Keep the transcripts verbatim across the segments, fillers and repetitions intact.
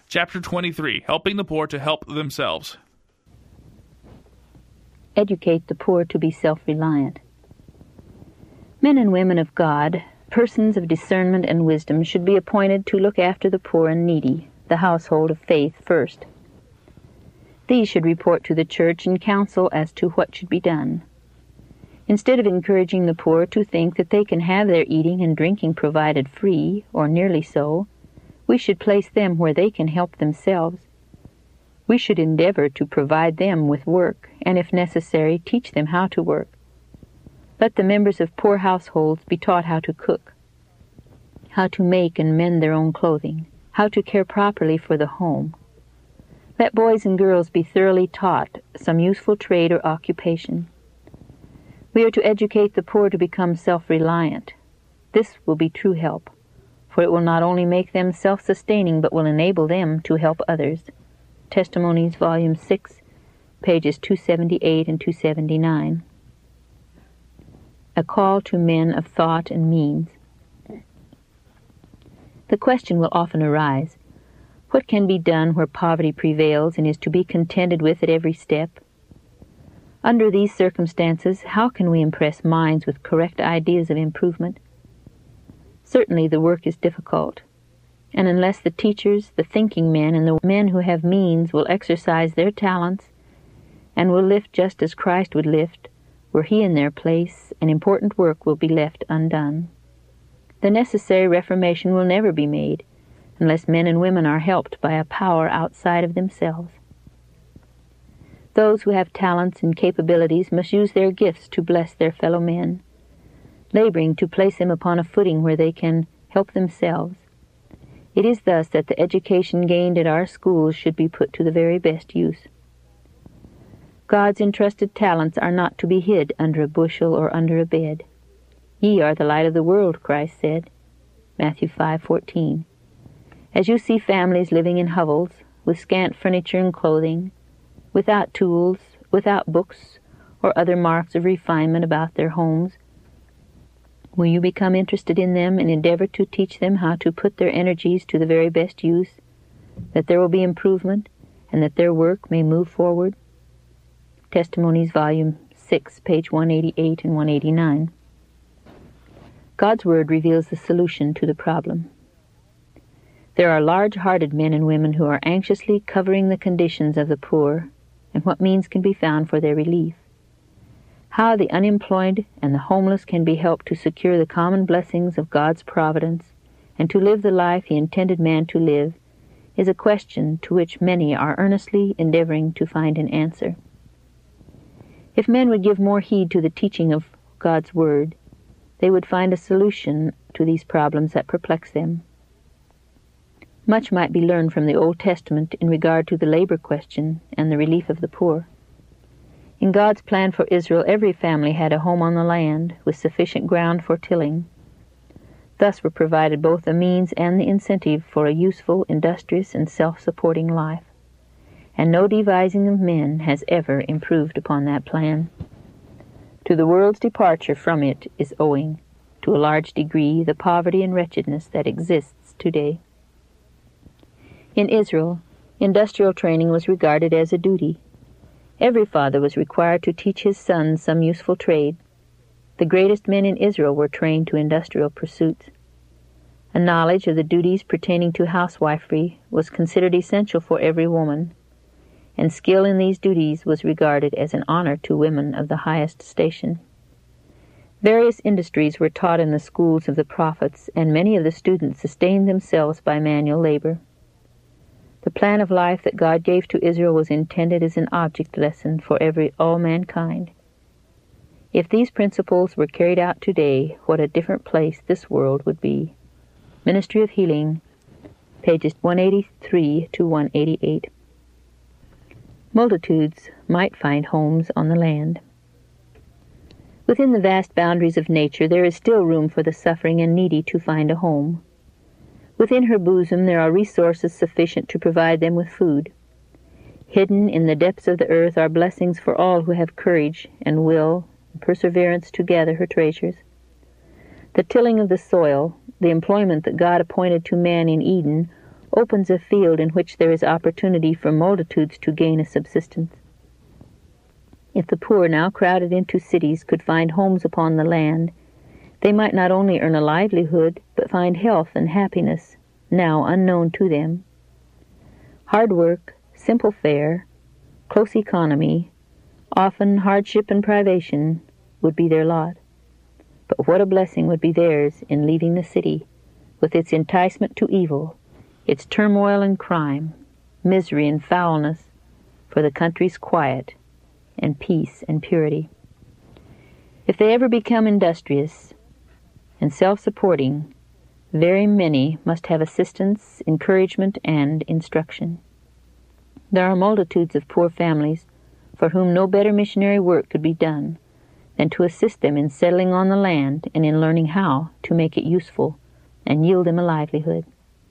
Chapter twenty-three, Helping the Poor to Help Themselves. Educate the poor to be self-reliant. Men and women of God, persons of discernment and wisdom, should be appointed to look after the poor and needy, the household of faith first. These should report to the church and counsel as to what should be done. Instead of encouraging the poor to think that they can have their eating and drinking provided free, or nearly so, we should place them where they can help themselves. We should endeavor to provide them with work, and if necessary, teach them how to work. Let the members of poor households be taught how to cook, how to make and mend their own clothing, how to care properly for the home. Let boys and girls be thoroughly taught some useful trade or occupation. We are to educate the poor to become self-reliant. This will be true help, for it will not only make them self-sustaining, but will enable them to help others. Testimonies, Volume six, pages two seventy-eight and two seventy-nine. A call to men of thought and means. The question will often arise, what can be done where poverty prevails and is to be contended with at every step? Under these circumstances, how can we impress minds with correct ideas of improvement? Certainly the work is difficult, and unless the teachers, the thinking men, and the men who have means will exercise their talents and will lift just as Christ would lift, were he in their place, an important work will be left undone. The necessary reformation will never be made unless men and women are helped by a power outside of themselves. Those who have talents and capabilities must use their gifts to bless their fellow men, laboring to place them upon a footing where they can help themselves. It is thus that the education gained at our schools should be put to the very best use. God's entrusted talents are not to be hid under a bushel or under a bed. Ye are the light of the world, Christ said, Matthew five fourteen. As you see families living in hovels, with scant furniture and clothing, without tools, without books, or other marks of refinement about their homes, will you become interested in them and endeavor to teach them how to put their energies to the very best use, that there will be improvement, and that their work may move forward? Testimonies, Volume six, page one eighty-eight and one eighty-nine. God's Word reveals the solution to the problem. There are large-hearted men and women who are anxiously covering the conditions of the poor and what means can be found for their relief. How the unemployed and the homeless can be helped to secure the common blessings of God's providence and to live the life He intended man to live is a question to which many are earnestly endeavoring to find an answer. If men would give more heed to the teaching of God's Word, they would find a solution to these problems that perplex them. Much might be learned from the Old Testament in regard to the labor question and the relief of the poor. In God's plan for Israel, every family had a home on the land with sufficient ground for tilling. Thus were provided both the means and the incentive for a useful, industrious, and self-supporting life. And no devising of men has ever improved upon that plan. To the world's departure from it is owing, to a large degree, the poverty and wretchedness that exists today. In Israel, industrial training was regarded as a duty. Every father was required to teach his sons some useful trade. The greatest men in Israel were trained to industrial pursuits. A knowledge of the duties pertaining to housewifery was considered essential for every woman, and skill in these duties was regarded as an honor to women of the highest station. Various industries were taught in the schools of the prophets, and many of the students sustained themselves by manual labor. The plan of life that God gave to Israel was intended as an object lesson for every all mankind. If these principles were carried out today, what a different place this world would be. Ministry of Healing, pages one eighty-three to one eighty-eight. Multitudes might find homes on the land. Within the vast boundaries of nature, there is still room for the suffering and needy to find a home. Within her bosom there are resources sufficient to provide them with food. Hidden in the depths of the earth are blessings for all who have courage and will and perseverance to gather her treasures. The tilling of the soil, the employment that God appointed to man in Eden, opens a field in which there is opportunity for multitudes to gain a subsistence. If the poor now crowded into cities could find homes upon the land, they might not only earn a livelihood, but find health and happiness, now unknown to them. Hard work, simple fare, close economy, often hardship and privation, would be their lot. But what a blessing would be theirs in leaving the city, with its enticement to evil, its turmoil and crime, misery and foulness, for the country's quiet and peace and purity. If they ever become industrious and self-supporting, very many must have assistance, encouragement, and instruction. There are multitudes of poor families for whom no better missionary work could be done than to assist them in settling on the land and in learning how to make it useful and yield them a livelihood.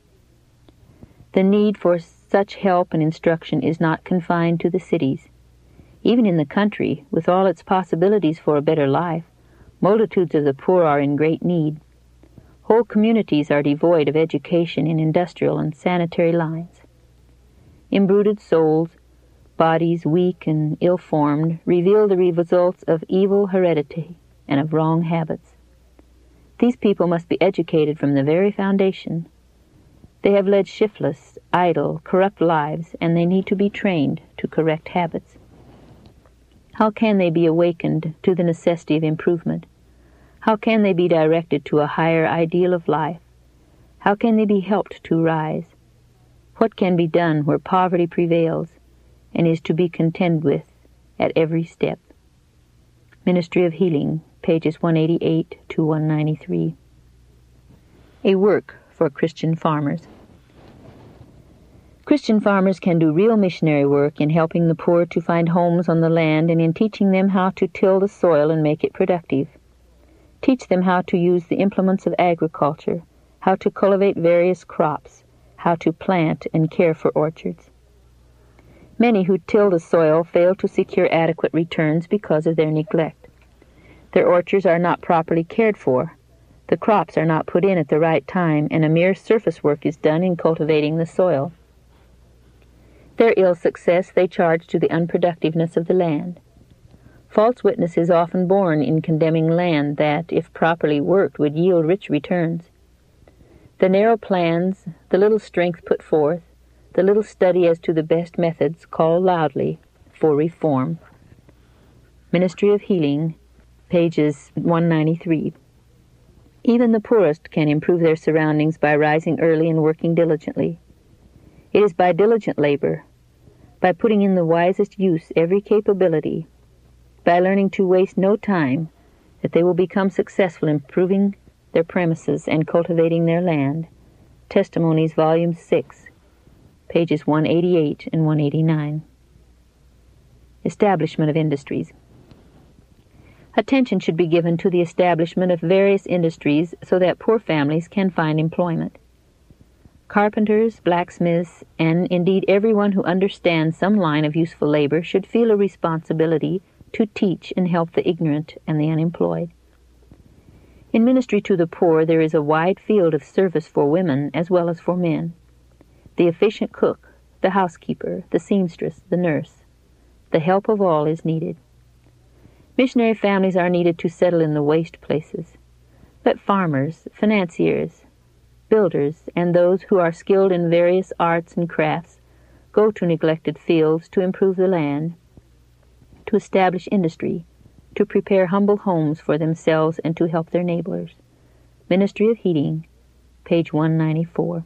The need for such help and instruction is not confined to the cities. Even in the country, with all its possibilities for a better life, multitudes of the poor are in great need. Whole communities are devoid of education in industrial and sanitary lines. Imbruted souls, bodies weak and ill-formed, reveal the results of evil heredity and of wrong habits. These people must be educated from the very foundation. They have led shiftless, idle, corrupt lives, and they need to be trained to correct habits. How can they be awakened to the necessity of improvement? How can they be directed to a higher ideal of life? How can they be helped to rise? What can be done where poverty prevails and is to be contended with at every step? Ministry of Healing, pages one eighty-eight to one ninety-three. A work for Christian farmers. Christian farmers can do real missionary work in helping the poor to find homes on the land and in teaching them how to till the soil and make it productive. Teach them how to use the implements of agriculture, how to cultivate various crops, how to plant and care for orchards. Many who till the soil fail to secure adequate returns because of their neglect. Their orchards are not properly cared for. The crops are not put in at the right time, and a mere surface work is done in cultivating the soil. Their ill success they charge to the unproductiveness of the land. False witness is often borne in condemning land that, if properly worked, would yield rich returns. The narrow plans, the little strength put forth, the little study as to the best methods call loudly for reform. Ministry of Healing, pages one ninety-three. Even the poorest can improve their surroundings by rising early and working diligently. It is by diligent labor, by putting in the wisest use every capability, by learning to waste no time, that they will become successful in improving their premises and cultivating their land. Testimonies, Volume six, pages one eighty-eight and one eighty-nine. Establishment of industries. Attention should be given to the establishment of various industries so that poor families can find employment. Carpenters, blacksmiths, and indeed everyone who understands some line of useful labor should feel a responsibility to teach and help the ignorant and the unemployed. In ministry to the poor there is a wide field of service for women as well as for men. The efficient cook, the housekeeper, the seamstress, the nurse. The help of all is needed. Missionary families are needed to settle in the waste places. Let farmers, financiers, builders, and those who are skilled in various arts and crafts go to neglected fields to improve the land, to establish industry, to prepare humble homes for themselves and to help their neighbors. Ministry of Healing, page one ninety-four.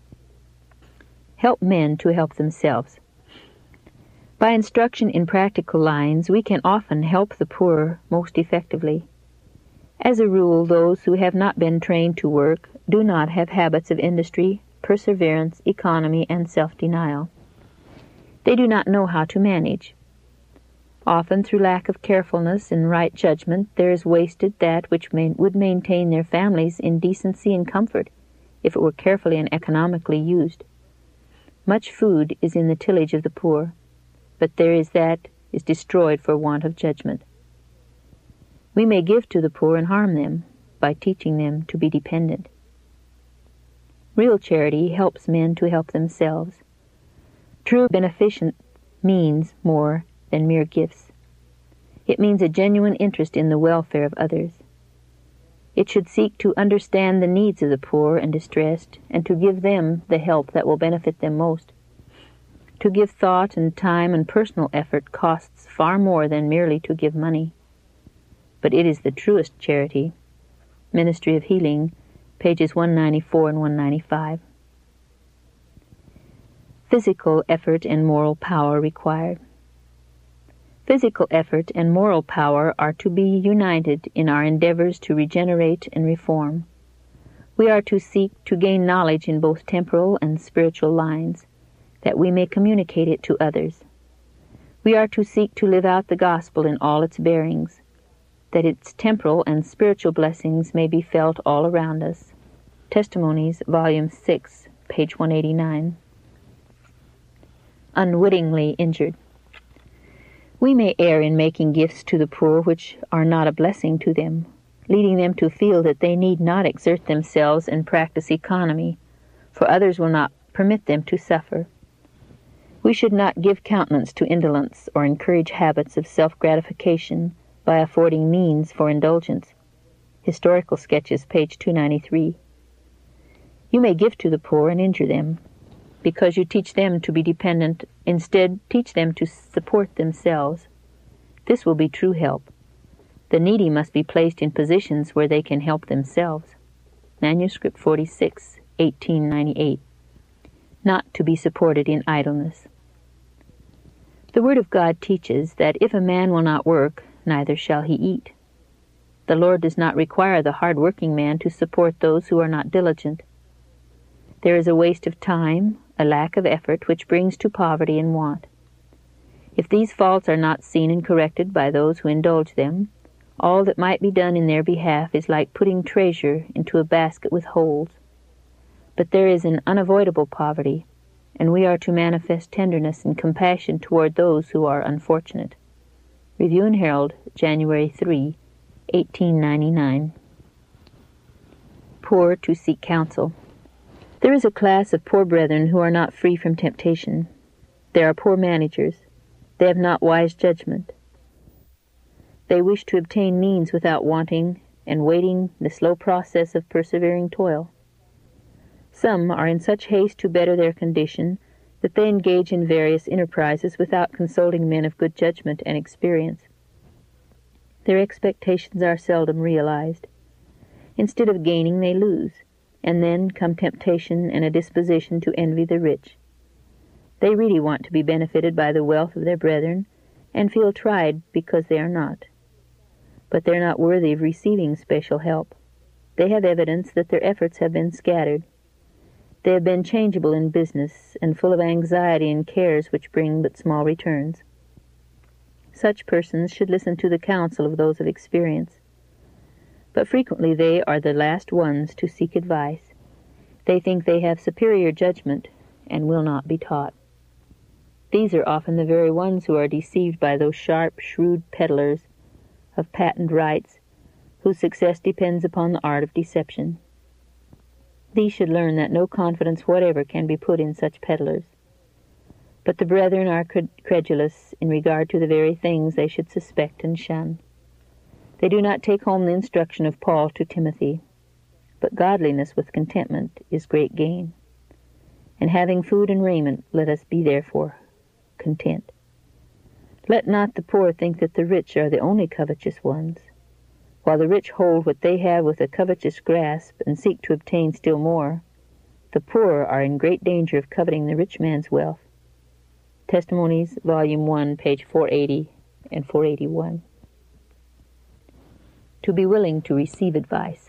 Help men to help themselves. By instruction in practical lines, we can often help the poor most effectively. As a rule, those who have not been trained to work do not have habits of industry, perseverance, economy, and self-denial. They do not know how to manage. Often, through lack of carefulness and right judgment, there is wasted that which may, would maintain their families in decency and comfort if it were carefully and economically used. Much food is in the tillage of the poor, but there is that is destroyed for want of judgment. We may give to the poor and harm them by teaching them to be dependent. Real charity helps men to help themselves. True beneficence means more than mere gifts. It means a genuine interest in the welfare of others. It should seek to understand the needs of the poor and distressed, and to give them the help that will benefit them most. To give thought and time and personal effort costs far more than merely to give money. But it is the truest charity. Ministry of Healing, pages one ninety-four and one ninety-five. Physical effort and moral power required. Physical effort and moral power are to be united in our endeavors to regenerate and reform. We are to seek to gain knowledge in both temporal and spiritual lines, that we may communicate it to others. We are to seek to live out the gospel in all its bearings, that its temporal and spiritual blessings may be felt all around us. Testimonies, Volume six, page one eighty-nine. Unwittingly injured. We may err in making gifts to the poor which are not a blessing to them, leading them to feel that they need not exert themselves and practice economy, for others will not permit them to suffer. We should not give countenance to indolence or encourage habits of self-gratification by affording means for indulgence. Historical Sketches, page two ninety-three. You may give to the poor and injure them, because you teach them to be dependent. Instead, teach them to support themselves. This will be true help. The needy must be placed in positions where they can help themselves. Manuscript forty-six, eighteen ninety-eight. Not to be supported in idleness. The Word of God teaches that if a man will not work, neither shall he eat. The Lord does not require the hard-working man to support those who are not diligent. There is a waste of time, a lack of effort, which brings to poverty and want. If these faults are not seen and corrected by those who indulge them, all that might be done in their behalf is like putting treasure into a basket with holes. But there is an unavoidable poverty, and we are to manifest tenderness and compassion toward those who are unfortunate. Review and Herald, January third, eighteen ninety-nine. Poor to seek counsel. There is a class of poor brethren who are not free from temptation. They are poor managers. They have not wise judgment. They wish to obtain means without wanting and waiting the slow process of persevering toil. Some are in such haste to better their condition that they engage in various enterprises without consulting men of good judgment and experience. Their expectations are seldom realized. Instead of gaining, they lose, and then come temptation and a disposition to envy the rich. They really want to be benefited by the wealth of their brethren, and feel tried because they are not. But they are not worthy of receiving special help. They have evidence that their efforts have been scattered. They have been changeable in business, and full of anxiety and cares which bring but small returns. Such persons should listen to the counsel of those of experience. But frequently they are the last ones to seek advice. They think they have superior judgment, and will not be taught. These are often the very ones who are deceived by those sharp, shrewd peddlers of patent rights, whose success depends upon the art of deception. These should learn that no confidence whatever can be put in such peddlers. But the brethren are credulous in regard to the very things they should suspect and shun. They do not take home the instruction of Paul to Timothy, but godliness with contentment is great gain. And having food and raiment, let us be therefore content. Let not the poor think that the rich are the only covetous ones. While the rich hold what they have with a covetous grasp and seek to obtain still more, the poor are in great danger of coveting the rich man's wealth. Testimonies, Volume one, page four eighty and four eighty-one. To be willing to receive advice.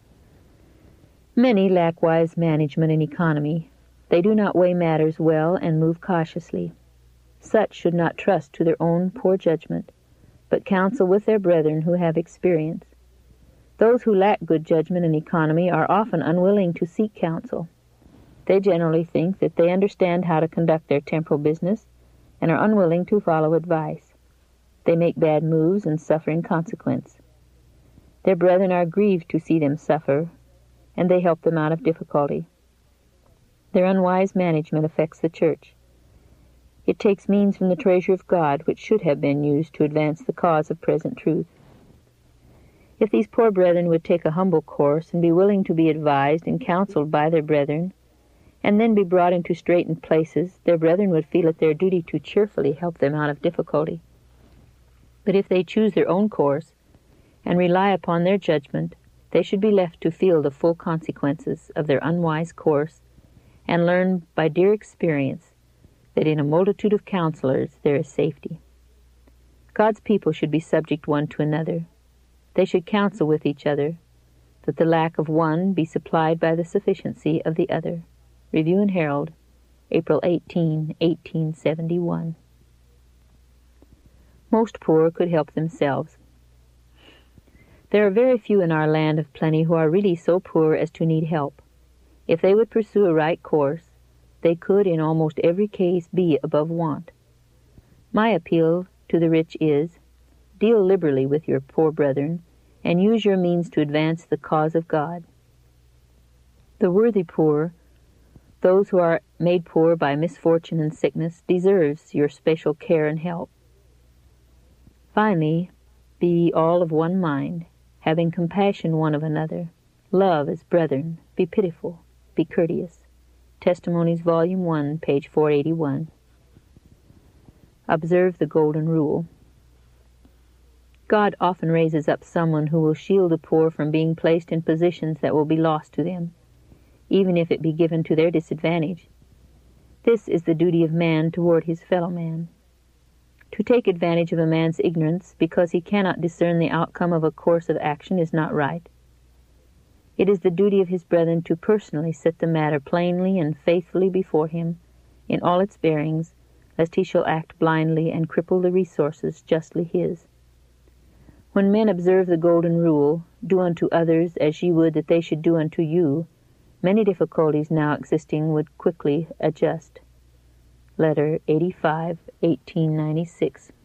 Many lack wise management and economy. They do not weigh matters well and move cautiously. Such should not trust to their own poor judgment, but counsel with their brethren who have experience. Those who lack good judgment and economy are often unwilling to seek counsel. They generally think that they understand how to conduct their temporal business and are unwilling to follow advice. They make bad moves and suffer in consequence. Their brethren are grieved to see them suffer, and they help them out of difficulty. Their unwise management affects the church. It takes means from the treasure of God which should have been used to advance the cause of present truth. If these poor brethren would take a humble course and be willing to be advised and counseled by their brethren, and then be brought into straitened places, their brethren would feel it their duty to cheerfully help them out of difficulty. But if they choose their own course and rely upon their judgment, they should be left to feel the full consequences of their unwise course and learn by dear experience that in a multitude of counselors there is safety. God's people should be subject one to another. They should counsel with each other, that the lack of one be supplied by the sufficiency of the other. Review and Herald, April eighteenth, eighteen seventy-one. Most poor could help themselves. There are very few in our land of plenty who are really so poor as to need help. If they would pursue a right course, they could in almost every case be above want. My appeal to the rich is, deal liberally with your poor brethren, and use your means to advance the cause of God. The worthy poor, those who are made poor by misfortune and sickness, deserves your special care and help. Finally, be all of one mind, having compassion one of another. Love as brethren. Be pitiful. Be courteous. Testimonies, Volume one, page four eighty-one. Observe the golden rule. God often raises up someone who will shield the poor from being placed in positions that will be lost to them, even if it be given to their disadvantage. This is the duty of man toward his fellow man. To take advantage of a man's ignorance because he cannot discern the outcome of a course of action is not right. It is the duty of his brethren to personally set the matter plainly and faithfully before him in all its bearings, lest he shall act blindly and cripple the resources justly his. When men observe the golden rule, do unto others as ye would that they should do unto you, many difficulties now existing would quickly adjust. Letter eighty-five, eighteen ninety-six.